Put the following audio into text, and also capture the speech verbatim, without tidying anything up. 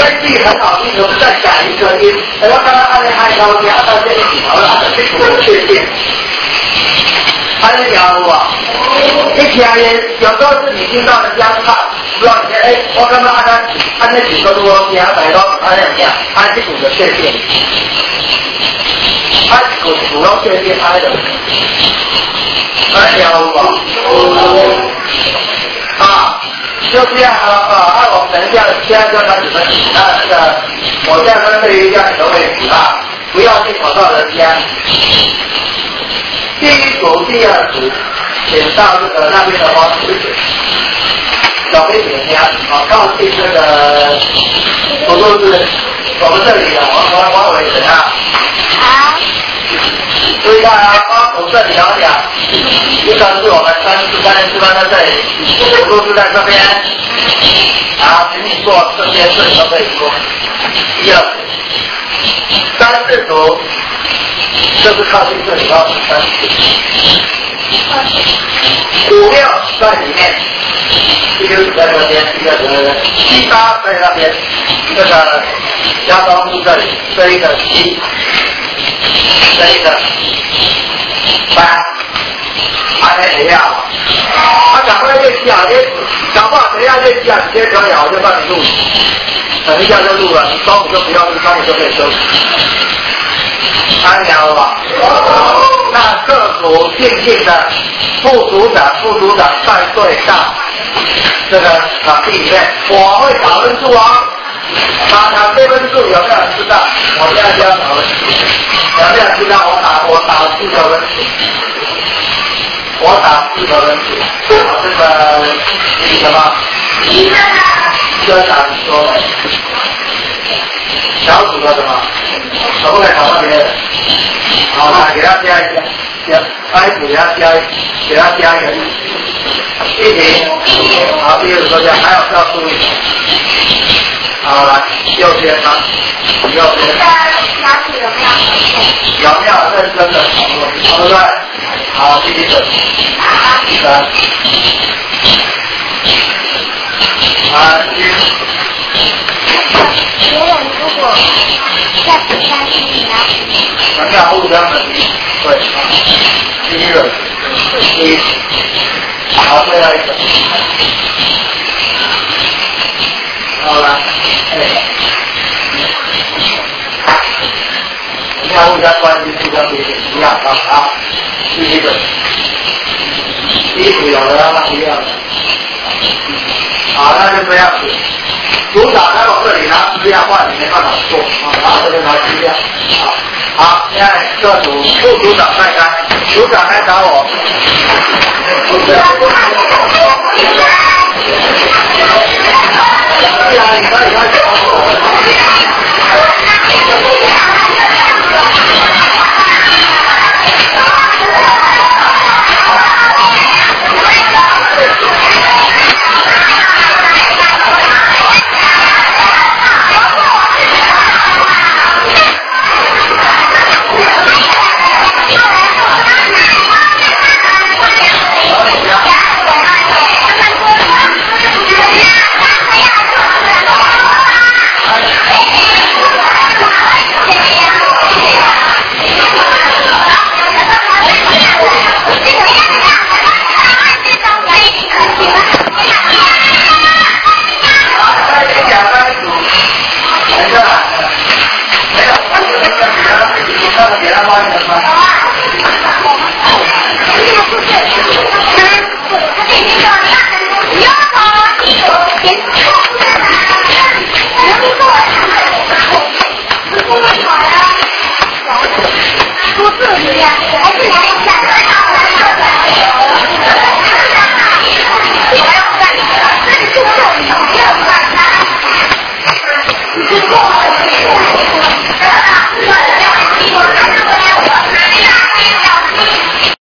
这句很好听，我们再改一个音。我刚刚按的太高音，按到这里头了，按到这个确定。按得了不？一听音，有时候是你听到人家唱，不知道你哎，我刚刚按按按那几个多听，百多按两下，按这股的确定。按股主要确定按的。按了不？啊。就这样啊啊！按我们等一下，现在就开始分析。那那个，我现在分对于这样的位置啊，不要去跑到人家。第一组、第二组，请到这个那边的方式，小飞点家啊，靠近这个，我都是我们这里的王王王伟怎样？好。注意看啊，啊，我这里两讲，一个是我们三四三四班在这里，都是在这边，啊，请你做这边这里都可以做。一二，三四组，就是靠近这里高三四，五六在里面，一个在这边，一个是七八在那边，这个加东是这里，这一个七。这一个八，还没怎样？他赶快练习啊！练，搞不好等一下练习啊，直接可以，我就帮你录。等一下就录了，中午就不要录，中午就可以休息。安了吧？那各组静静的，副组长、副组长带队到这个场地里面，我会打分数啊。打场对分数有没有人知道？我现在就要打分数。有没有人知道我打我打四个分数？我打四个分数。这个你什么？一个科长说的。小组的什么？可不可以考到别人？好了，给他加一下，加挨组给他加，给他加一个一题。好，第二个说下，还有要注意。好，来右边吗？右边。拿起有没有？有没有认真的讨论？对不对？好，第一个。三。安心。别人如果在不担心你要有没有互相的？对。第一个。一。好，最后一个。好了，哎。要互相关系，互相理解，一样啊啊！第一个，第一组有的让他不要的，好，那就这样子。组长在我这里拿资料换，你没办法做啊，然后这边拿资料，好，好，现在各组副组长再开，组长来找我。